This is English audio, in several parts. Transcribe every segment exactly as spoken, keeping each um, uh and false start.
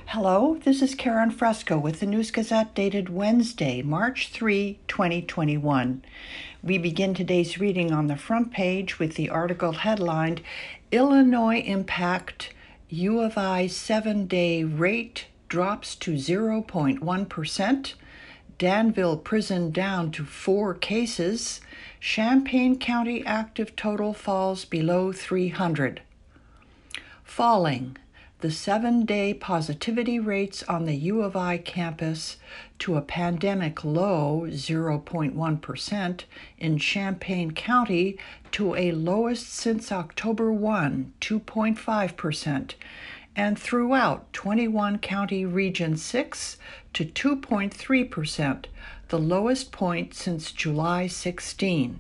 Hello, this is Karen Fresco with the News Gazette dated Wednesday, March third, twenty twenty-one. We begin today's reading on the front page with the article headlined, Illinois Impact U of I seven-day rate drops to zero point one percent, Danville prison down to four cases, Champaign County active total falls below three hundred. Falling. The seven-day positivity rates on the U of I campus to a pandemic low zero point one percent, in Champaign County to a lowest since October first, two point five percent, and throughout twenty-one County Region six to two point three percent, the lowest point since July sixteenth.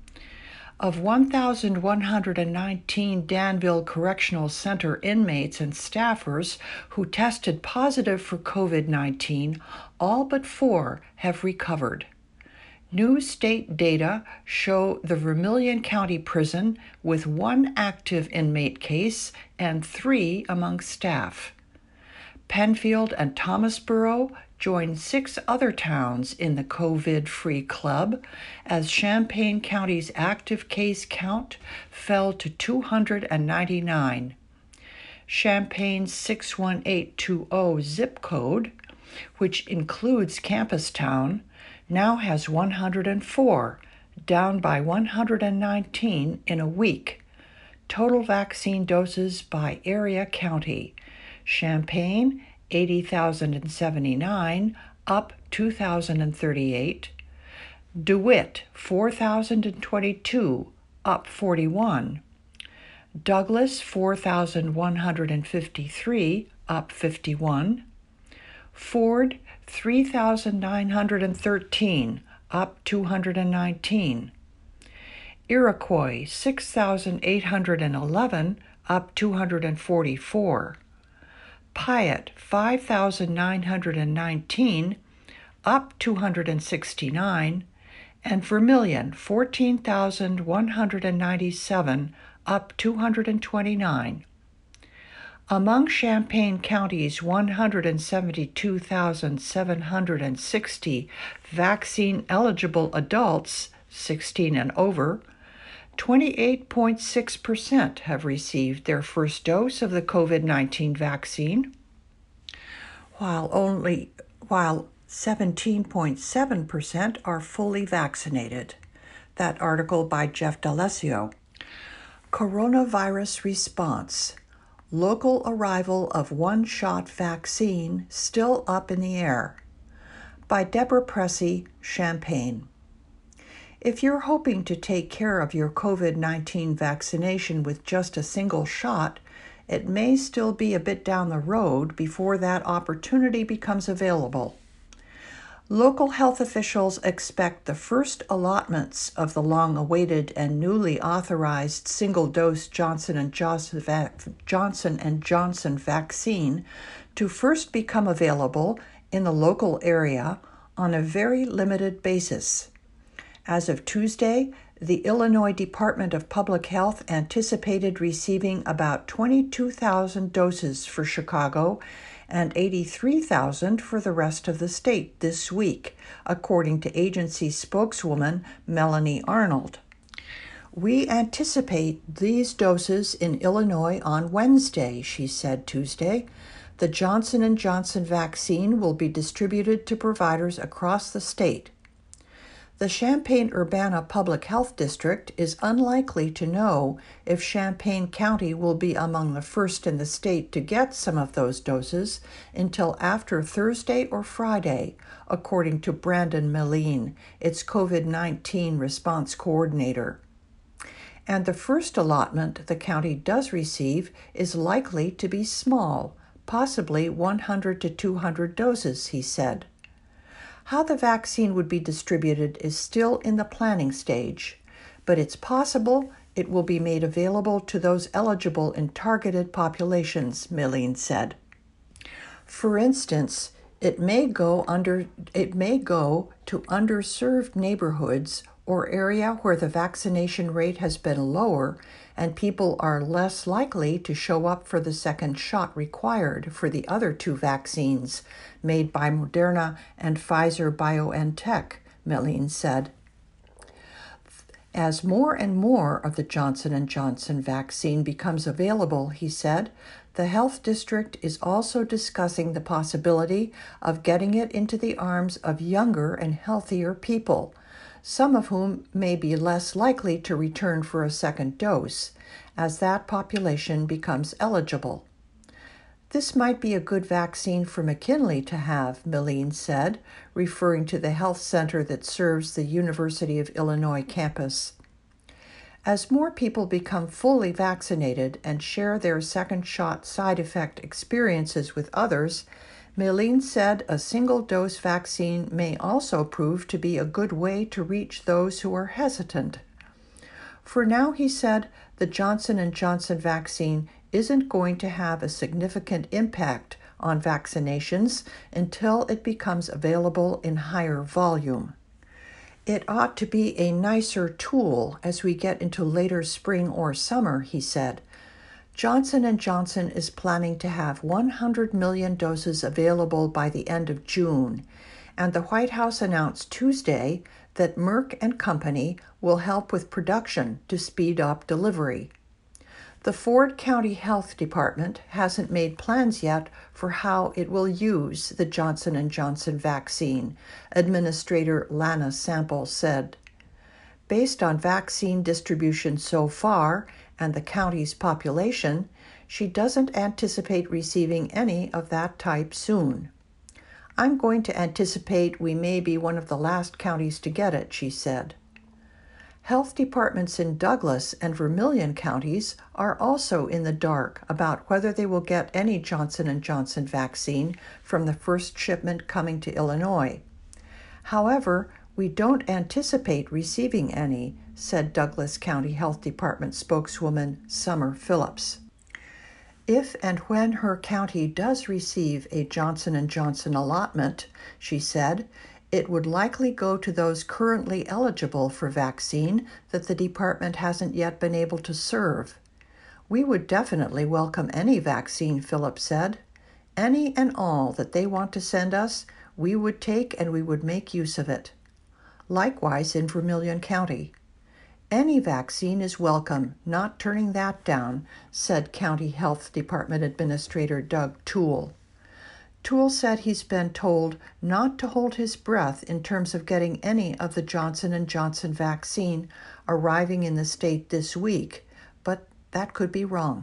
Of one thousand one hundred nineteen Danville Correctional Center inmates and staffers who tested positive for COVID nineteen, all but four have recovered. New state data show the Vermilion County Prison with one active inmate case and three among staff. Penfield and Thomasboro joined six other towns in the COVID-free club as Champaign County's active case count fell to two hundred ninety-nine. Champaign's six one eight two zero zip code, which includes Campustown, now has one hundred four, down by one hundred nineteen in a week. Total vaccine doses by area county. Champaign, eighty thousand seventy-nine, up two thousand thirty-eight. DeWitt, four thousand twenty-two, up forty-one. Douglas, four thousand one hundred fifty-three, up fifty-one. Ford, three thousand nine hundred thirteen, up two hundred nineteen. Iroquois, six thousand eight hundred eleven, up two hundred forty-four. Piatt, five thousand nine hundred nineteen, up two hundred sixty-nine, and Vermilion, fourteen thousand one hundred ninety-seven, up two hundred twenty-nine. Among Champaign County's one hundred seventy-two thousand seven hundred sixty vaccine-eligible adults, sixteen and over, twenty-eight point six percent have received their first dose of the COVID nineteen vaccine, while only while seventeen point seven percent are fully vaccinated. That article by Jeff D'Alessio. Coronavirus response. Local arrival of one-shot vaccine still up in the air. By Deborah Pressey, Champaign. If you're hoping to take care of your COVID nineteen vaccination with just a single shot, it may still be a bit down the road before that opportunity becomes available. Local health officials expect the first allotments of the long-awaited and newly authorized single-dose Johnson and Johnson, vac- Johnson and Johnson vaccine to first become available in the local area on a very limited basis. As of Tuesday, the Illinois Department of Public Health anticipated receiving about twenty-two thousand doses for Chicago and eighty-three thousand for the rest of the state this week, according to agency spokeswoman Melanie Arnold. We anticipate these doses in Illinois on Wednesday, she said Tuesday. The Johnson and Johnson vaccine will be distributed to providers across the state. The Champaign-Urbana Public Health District is unlikely to know if Champaign County will be among the first in the state to get some of those doses until after Thursday or Friday, according to Brandon Meline, its COVID nineteen response coordinator. And the first allotment the county does receive is likely to be small, possibly one hundred to two hundred doses, he said. How the vaccine would be distributed is still in the planning stage, but it's possible it will be made available to those eligible in targeted populations, Meline said. For instance, it may go under it may go to underserved neighborhoods or area where the vaccination rate has been lower and people are less likely to show up for the second shot required for the other two vaccines made by Moderna and Pfizer-BioNTech, Meline said. As more and more of the Johnson and Johnson vaccine becomes available, he said, the health district is also discussing the possibility of getting it into the arms of younger and healthier people, some of whom may be less likely to return for a second dose, as that population becomes eligible. This might be a good vaccine for McKinley to have, Meline said, referring to the health center that serves the University of Illinois campus. As more people become fully vaccinated and share their second shot side effect experiences with others, Meline said a single-dose vaccine may also prove to be a good way to reach those who are hesitant. For now, he said, the Johnson and Johnson vaccine isn't going to have a significant impact on vaccinations until it becomes available in higher volume. It ought to be a nicer tool as we get into later spring or summer, he said. Johnson and Johnson is planning to have one hundred million doses available by the end of June, and the White House announced Tuesday that Merck and Company will help with production to speed up delivery. The Ford County Health Department hasn't made plans yet for how it will use the Johnson and Johnson vaccine, Administrator Lana Sample said. Based on vaccine distribution so far and the county's population, she doesn't anticipate receiving any of that type soon. I'm going to anticipate we may be one of the last counties to get it, she said. Health departments in Douglas and Vermilion counties are also in the dark about whether they will get any Johnson and Johnson vaccine from the first shipment coming to Illinois. However, we don't anticipate receiving any, said Douglas County Health Department spokeswoman Summer Phillips. If and when her county does receive a Johnson and Johnson allotment, she said, it would likely go to those currently eligible for vaccine that the department hasn't yet been able to serve. We would definitely welcome any vaccine, Phillips said. Any and all that they want to send us, we would take and we would make use of it. Likewise in Vermilion County. Any vaccine is welcome, not turning that down, said County Health Department Administrator Doug Toole. Toole said he's been told not to hold his breath in terms of getting any of the Johnson and Johnson vaccine arriving in the state this week, but that could be wrong.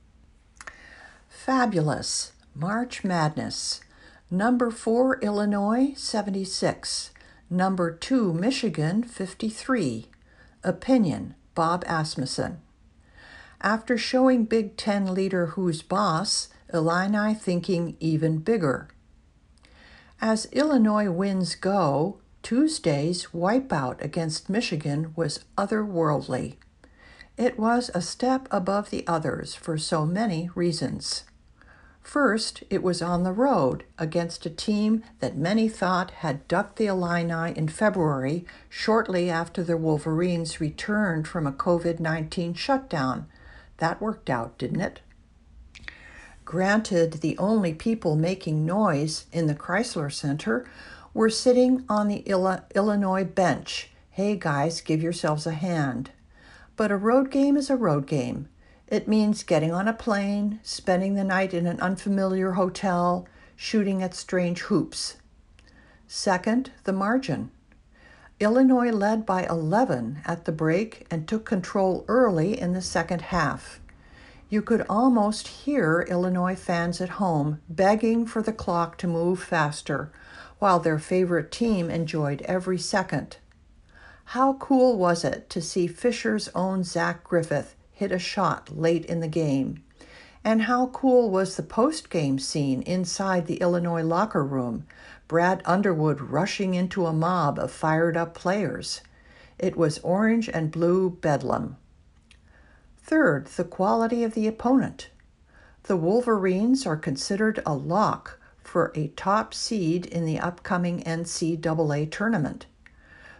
Fabulous. March Madness. Number four, Illinois, seventy-six. Number two, Michigan, fifty-three. Opinion, Bob Asmussen. After showing Big Ten leader Who's Boss, Illini thinking even bigger. As Illinois wins go, Tuesday's wipeout against Michigan was otherworldly. It was a step above the others for so many reasons. First, it was on the road against a team that many thought had ducked the Illini in February, shortly after the Wolverines returned from a covid nineteen shutdown. That worked out, didn't it? Granted, the only people making noise in the Chrysler Center were sitting on the Illinois bench. Hey guys, give yourselves a hand. But a road game is a road game. It means getting on a plane, spending the night in an unfamiliar hotel, shooting at strange hoops. Second, the margin. Illinois led by eleven at the break and took control early in the second half. You could almost hear Illinois fans at home begging for the clock to move faster, while their favorite team enjoyed every second. How cool was it to see Fisher's own Zach Griffith hit a shot late in the game? And how cool was the post-game scene inside the Illinois locker room, Brad Underwood rushing into a mob of fired-up players? It was orange and blue bedlam. Third, the quality of the opponent. The Wolverines are considered a lock for a top seed in the upcoming N C double A tournament.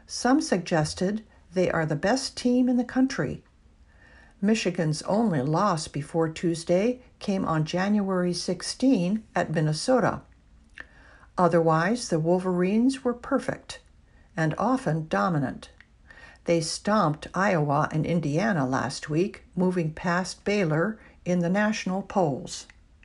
Some suggested they are the best team in the country. Michigan's only loss before Tuesday came on January sixteenth at Minnesota. Otherwise, the Wolverines were perfect and often dominant. They stomped Iowa and Indiana last week, moving past Baylor in the national polls.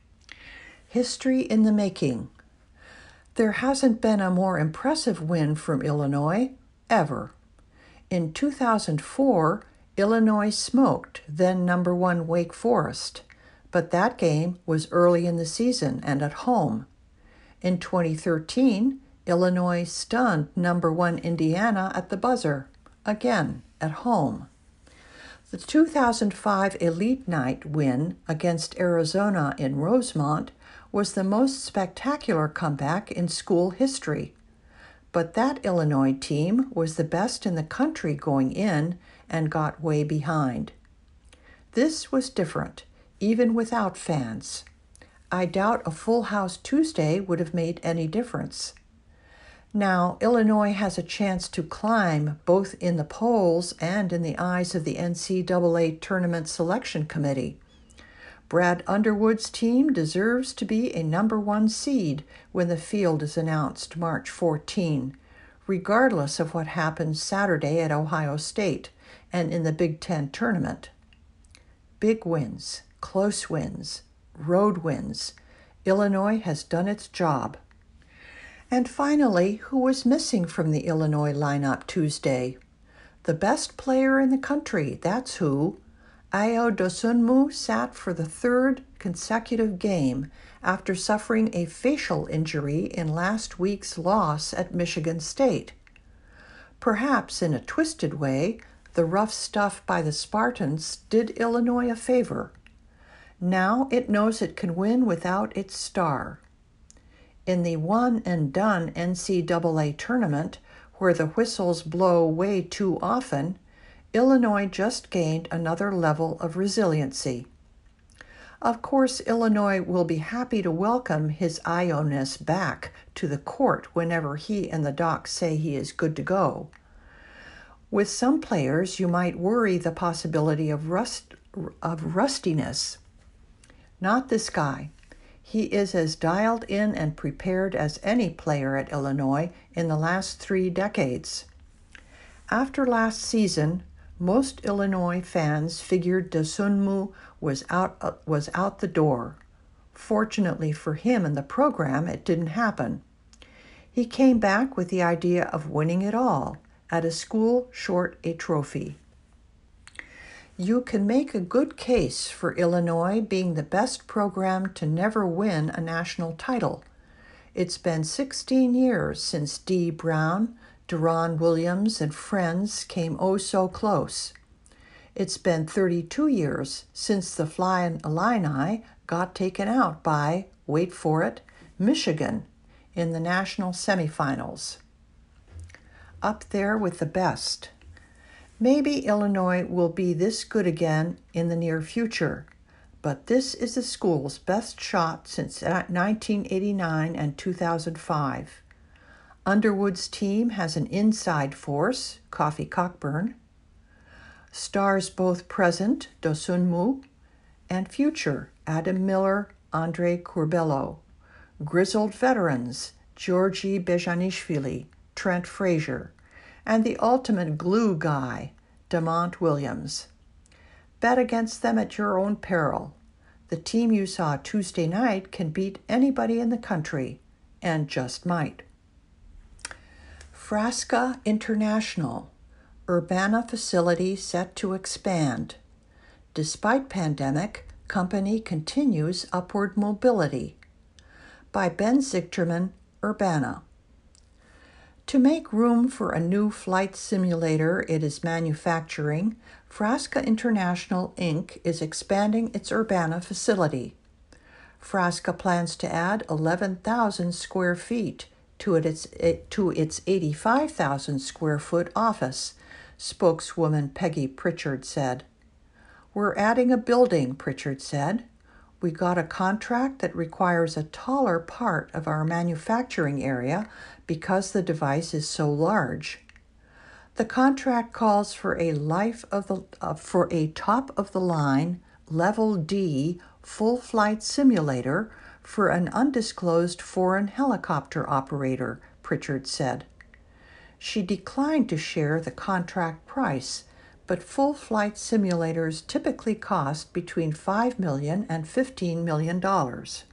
History in the making. There hasn't been a more impressive win from Illinois ever. In two thousand four, Illinois smoked then number one Wake Forest, but that game was early in the season and at home. In twenty thirteen, Illinois stunned number one Indiana at the buzzer, again at home. The two thousand five Elite Night win against Arizona in Rosemont was the most spectacular comeback in school history. But that Illinois team was the best in the country going in and got way behind. This was different, even without fans. I doubt a full house Tuesday would have made any difference. Now, Illinois has a chance to climb both in the polls and in the eyes of the N C double A Tournament Selection Committee. Brad Underwood's team deserves to be a number one seed when the field is announced March fourteenth, regardless of what happens Saturday at Ohio State and in the Big Ten tournament. Big wins, close wins, road wins. Illinois has done its job. And finally, who was missing from the Illinois lineup Tuesday? The best player in the country, that's who. Ayo Dosunmu sat for the third consecutive game after suffering a facial injury in last week's loss at Michigan State. Perhaps in a twisted way, the rough stuff by the Spartans did Illinois a favor. Now it knows it can win without its star. In the one-and-done N C double A tournament, where the whistles blow way too often, Illinois just gained another level of resiliency. Of course, Illinois will be happy to welcome his Io-ness back to the court whenever he and the doc say he is good to go. With some players, you might worry the possibility of rust of rustiness. Not this guy. He is as dialed in and prepared as any player at Illinois in the last three decades. After last season, most Illinois fans figured Dosunmu was out uh, was out the door. Fortunately for him and the program, it didn't happen. He came back with the idea of winning it all at a school short a trophy. You can make a good case for Illinois being the best program to never win a national title. It's been sixteen years since Dee Brown, Deron Williams, and friends came oh so close. It's been thirty-two years since the Flying Illini got taken out by, wait for it, Michigan in the national semifinals. Up there with the best. Maybe Illinois will be this good again in the near future, but this is the school's best shot since nineteen eighty-nine and two thousand five. Underwood's team has an inside force, Coffee Cockburn, stars both present, Dosunmu, and future, Adam Miller, Andre Curbelo, grizzled veterans, Georgi Bezhanishvili, Trent Frazier, and the ultimate glue guy, Demont Williams. Bet against them at your own peril. The team you saw Tuesday night can beat anybody in the country, and just might. Frasca International, Urbana facility set to expand. Despite pandemic, company continues upward mobility. By Ben Zichterman, Urbana. To make room for a new flight simulator it is manufacturing, Frasca International Incorporated is expanding its Urbana facility. Frasca plans to add eleven thousand square feet to its, to its eighty-five thousand square foot office, spokeswoman Peggy Pritchard said. We're adding a building, Pritchard said. We got a contract that requires a taller part of our manufacturing area because the device is so large. The contract calls for a life of the uh, for a top-of-the-line Level D full flight simulator for an undisclosed foreign helicopter operator, Pritchard said. She declined to share the contract price, but full flight simulators typically cost between five million dollars and fifteen million dollars.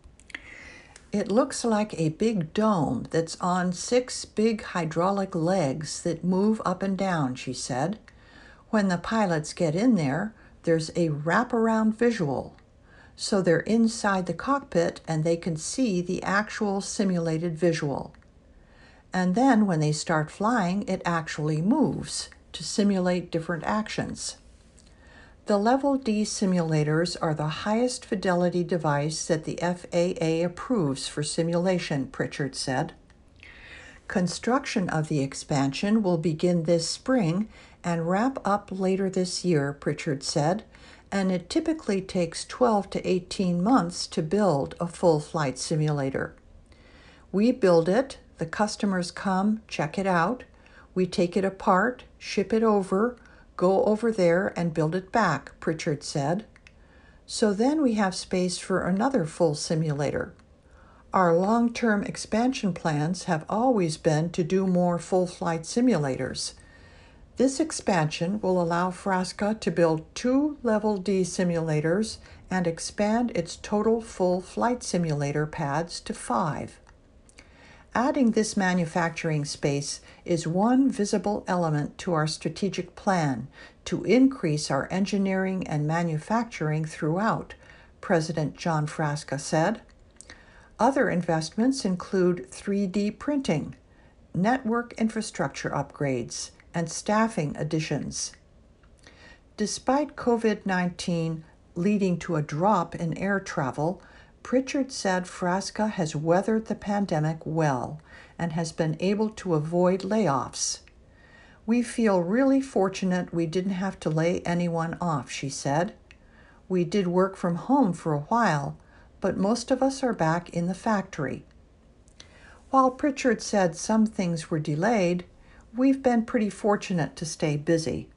It looks like a big dome that's on six big hydraulic legs that move up and down, she said. When the pilots get in there, there's a wraparound visual. So they're inside the cockpit and they can see the actual simulated visual. And then when they start flying, it actually moves to simulate different actions. The Level D simulators are the highest fidelity device that the F A A approves for simulation, Pritchard said. Construction of the expansion will begin this spring and wrap up later this year, Pritchard said, and it typically takes twelve to eighteen months to build a full flight simulator. We build it, the customers come, check it out, we take it apart, ship it over, go over there and build it back, Pritchard said. So then we have space for another full simulator. Our long-term expansion plans have always been to do more full-flight simulators. This expansion will allow Frasca to build two Level D simulators and expand its total full-flight simulator pads to five. Adding this manufacturing space is one visible element to our strategic plan to increase our engineering and manufacturing throughout, President John Frasca said. Other investments include three D printing, network infrastructure upgrades, and staffing additions. Despite COVID nineteen leading to a drop in air travel, Pritchard said Frasca has weathered the pandemic well and has been able to avoid layoffs. We feel really fortunate we didn't have to lay anyone off, she said. We did work from home for a while, but most of us are back in the factory. While Pritchard said some things were delayed, we've been pretty fortunate to stay busy.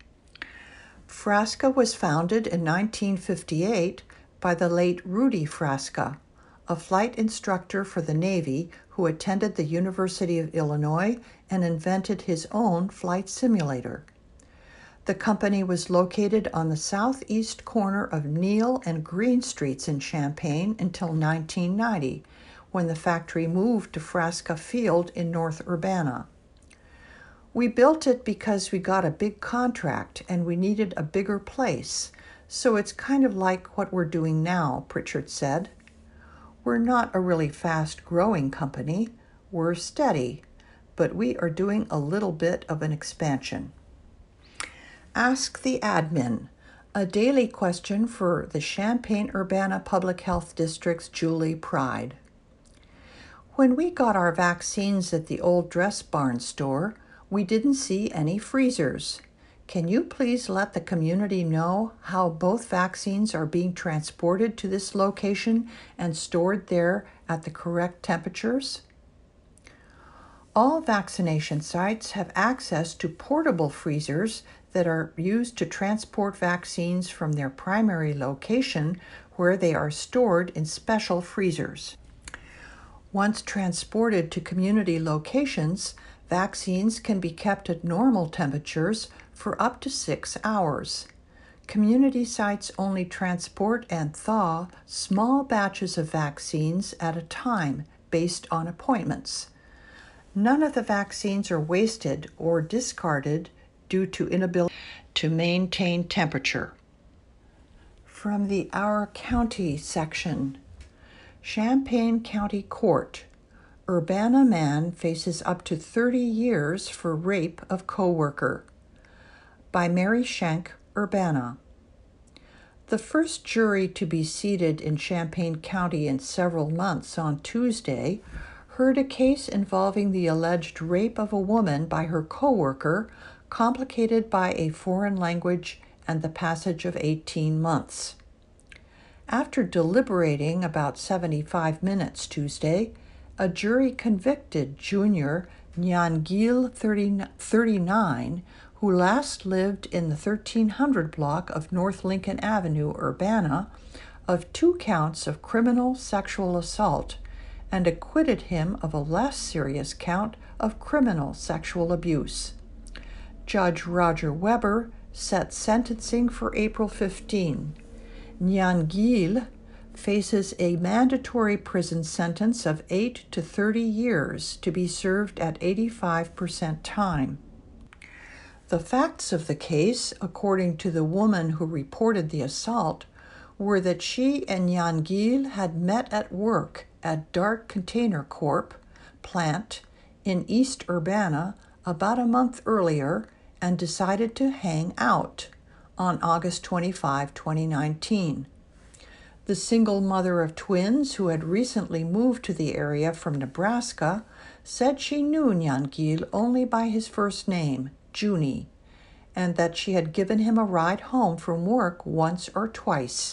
Frasca was founded in nineteen fifty-eight by the late Rudy Frasca, a flight instructor for the Navy who attended the University of Illinois and invented his own flight simulator. The company was located on the southeast corner of Neal and Green Streets in Champaign until nineteen ninety, when the factory moved to Frasca Field in North Urbana. We built it because we got a big contract and we needed a bigger place, so it's kind of like what we're doing now, Pritchard said. We're not a really fast-growing company. We're steady, but we are doing a little bit of an expansion. Ask the Admin, a daily question for the Champaign-Urbana Public Health District's Julie Pride. When we got our vaccines at the old Dress Barn store, we didn't see any freezers. Can you please let the community know how both vaccines are being transported to this location and stored there at the correct temperatures? All vaccination sites have access to portable freezers that are used to transport vaccines from their primary location where they are stored in special freezers. Once transported to community locations, vaccines can be kept at normal temperatures for up to six hours. Community sites only transport and thaw small batches of vaccines at a time based on appointments. None of the vaccines are wasted or discarded due to inability to maintain temperature. From the Our County section, Champaign County Court. Urbana man faces up to thirty years for rape of coworker. By Mary Schenk, Urbana. The first jury to be seated in Champaign County in several months on Tuesday heard a case involving the alleged rape of a woman by her coworker, complicated by a foreign language and the passage of eighteen months. After deliberating about seventy-five minutes Tuesday, a jury convicted Junior Nyan Gil, thirty-nine, who last lived in the thirteen hundred block of North Lincoln Avenue, Urbana, of two counts of criminal sexual assault and acquitted him of a less serious count of criminal sexual abuse. Judge Roger Weber set sentencing for April fifteenth. Nyan Gil faces a mandatory prison sentence of eight to thirty years to be served at eighty-five percent time. The facts of the case, according to the woman who reported the assault, were that she and Nyan Gil had met at work at Dart Container Corp plant in East Urbana about a month earlier and decided to hang out on August twenty-fifth, twenty nineteen. The single mother of twins who had recently moved to the area from Nebraska said she knew Nyan Gil only by his first name, Junie, and that she had given him a ride home from work once or twice.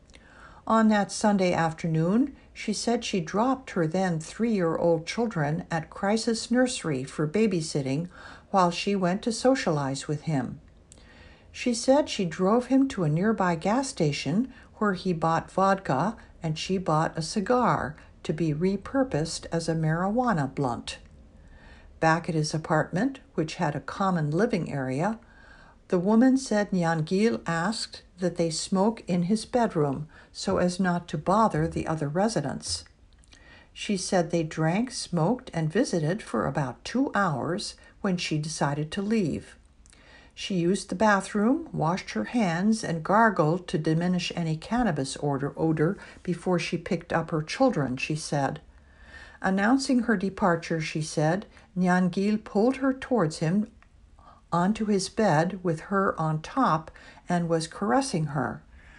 On that Sunday afternoon, she said she dropped her then three-year-old children at Crisis Nursery for babysitting while she went to socialize with him. She said she drove him to a nearby gas station where he bought vodka and she bought a cigar to be repurposed as a marijuana blunt. Back at his apartment, which had a common living area, the woman said Nyan Gil asked that they smoke in his bedroom so as not to bother the other residents. She said they drank, smoked, and visited for about two hours when she decided to leave. She used the bathroom, washed her hands, and gargled to diminish any cannabis odor, odor before she picked up her children, she said. Announcing her departure, she said, Nyan Gil pulled her towards him onto his bed with her on top and was caressing her.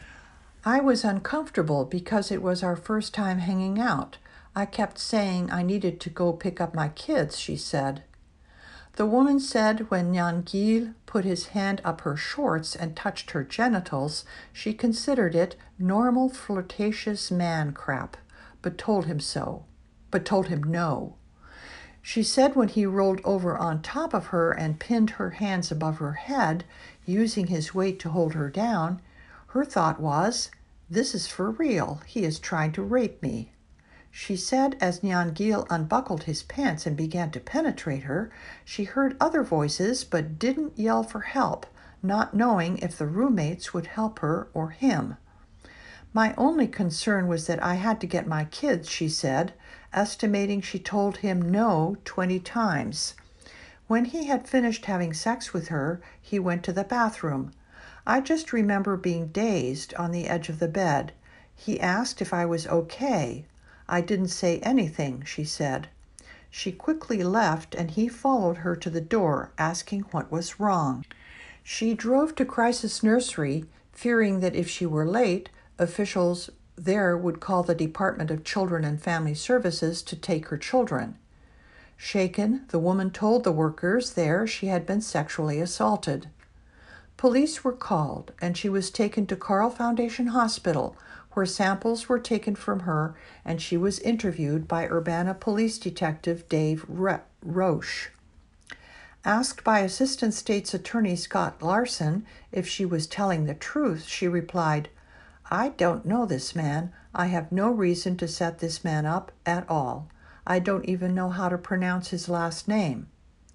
I was uncomfortable because it was our first time hanging out. I kept saying I needed to go pick up my kids, she said. The woman said when Nyan Gil put his hand up her shorts and touched her genitals, she considered it normal flirtatious man crap, but told him so, but told him no. She said when he rolled over on top of her and pinned her hands above her head, using his weight to hold her down, her thought was, "This is for real. He is trying to rape me." She said as Nyan Gil unbuckled his pants and began to penetrate her, she heard other voices but didn't yell for help, not knowing if the roommates would help her or him. My only concern was that I had to get my kids, she said, estimating she told him no twenty times. When he had finished having sex with her, he went to the bathroom. I just remember being dazed on the edge of the bed. He asked if I was okay. I didn't say anything, she said. She quickly left and he followed her to the door, asking what was wrong. She drove to Crisis Nursery, fearing that if she were late, officials there would call the Department of Children and Family Services to take her children. Shaken, the woman told the workers there she had been sexually assaulted. Police were called, and she was taken to Carle Foundation Hospital, where samples were taken from her, and she was interviewed by Urbana Police Detective Dave Roche. Asked by Assistant State's Attorney Scott Larson if she was telling the truth, she replied, "I don't know this man. I have no reason to set this man up at all. I don't even know how to pronounce his last name."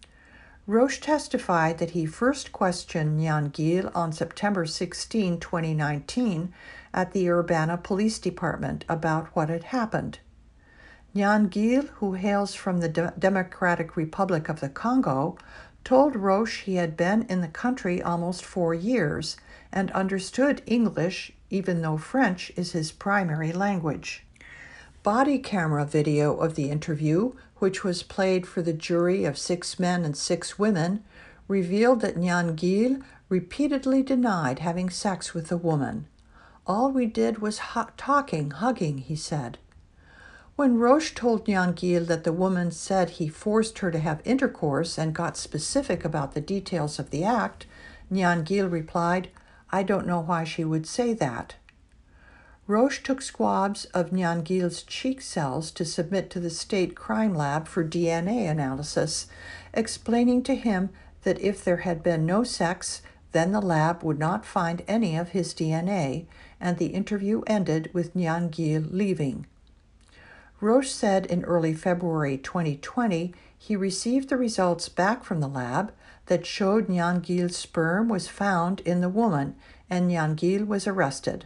Roche testified that he first questioned Nyan Gil on September sixteenth, twenty nineteen, at the Urbana Police Department about what had happened. Nyan Gil, who hails from the De- Democratic Republic of the Congo, told Roche he had been in the country almost four years and understood English, even though French is his primary language. Body camera video of the interview, which was played for the jury of six men and six women, revealed that Nyan Gil repeatedly denied having sex with the woman. "All we did was hu- talking, hugging," he said. When Roche told Nyan Gil that the woman said he forced her to have intercourse and got specific about the details of the act, Nyan Gil replied, "I don't know why she would say that." Roche took swabs of Nyangil's cheek cells to submit to the state crime lab for D N A analysis, explaining to him that if there had been no sex, then the lab would not find any of his D N A, and the interview ended with Nyangil leaving. Roche said in early February twenty twenty he received the results back from the lab that showed Nyangil's sperm was found in the woman, and Nyangil was arrested.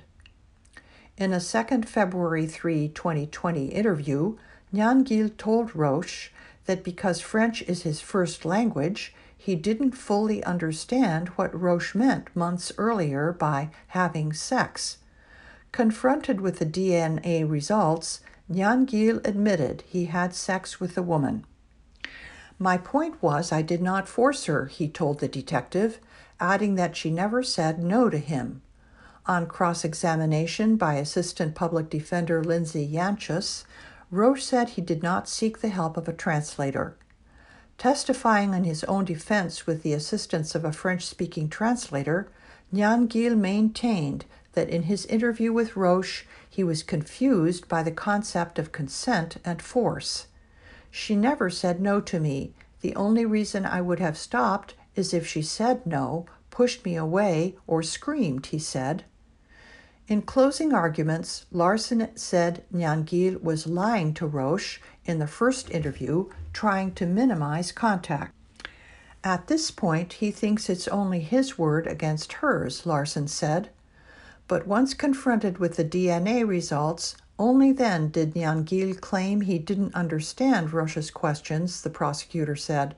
In a second February third, twenty twenty interview, Nyangil told Roche that because French is his first language, he didn't fully understand what Roche meant months earlier by having sex. Confronted with the D N A results, Nyangil admitted he had sex with the woman. "My point was I did not force her," he told the detective, adding that she never said no to him. On cross-examination by Assistant Public Defender Lindsay Yanchus, Roche said he did not seek the help of a translator. Testifying in his own defense with the assistance of a French-speaking translator, Nyangil maintained that in his interview with Roche, he was confused by the concept of consent and force. "She never said no to me. The only reason I would have stopped is if she said no, pushed me away, or screamed," he said. In closing arguments, Larson said Nyangil was lying to Roche in the first interview, trying to minimize contact. At this point, he thinks it's only his word against hers, Larson said. But once confronted with the D N A results, only then did Nyangil claim he didn't understand Roche's questions, the prosecutor said.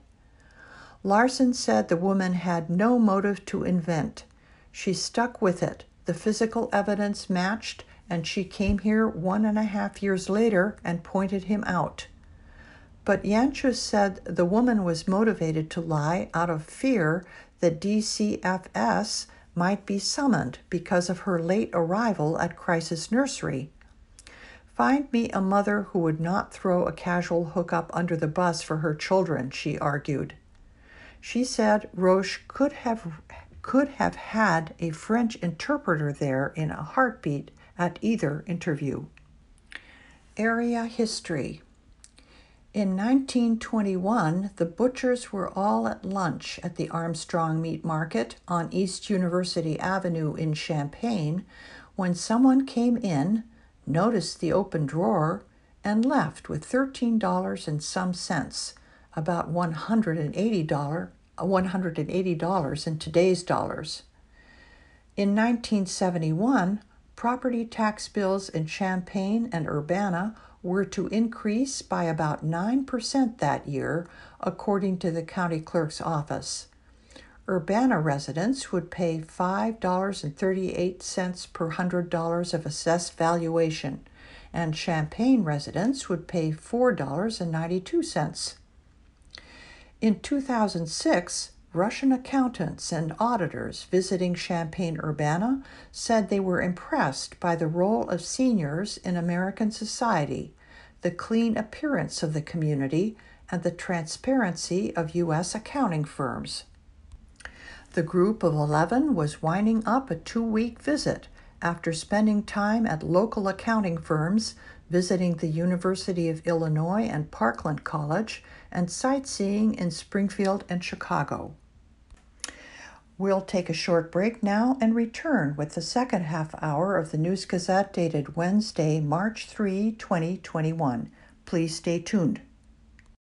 Larson said the woman had no motive to invent. She stuck with it. The physical evidence matched, and she came here one and a half years later and pointed him out. But Yanchus said the woman was motivated to lie out of fear that D C F S might be summoned because of her late arrival at Crisis Nursery. "Find me a mother who would not throw a casual hookup under the bus for her children," she argued. She said Roche could have could have had a French interpreter there in a heartbeat at either interview. Area history. In nineteen twenty-one, the butchers were all at lunch at the Armstrong Meat Market on East University Avenue in Champaign when someone came in, noticed the open drawer, and left with thirteen dollars and some cents, about one hundred eighty dollars one hundred eighty dollars in today's dollars. In nineteen seventy-one, property tax bills in Champaign and Urbana were to increase by about nine percent that year, according to the county clerk's office. Urbana residents would pay five dollars and thirty-eight cents per one hundred dollars of assessed valuation, and Champaign residents would pay four dollars and ninety-two cents. In two thousand six, Russian accountants and auditors visiting Champaign-Urbana said they were impressed by the role of seniors in American society, the clean appearance of the community, and the transparency of U S accounting firms. The group of eleven was winding up a two-week visit after spending time at local accounting firms, visiting the University of Illinois and Parkland College, and sightseeing in Springfield and Chicago. We'll take a short break now and return with the second half hour of the News Gazette dated Wednesday, March third, twenty twenty-one. Please stay tuned.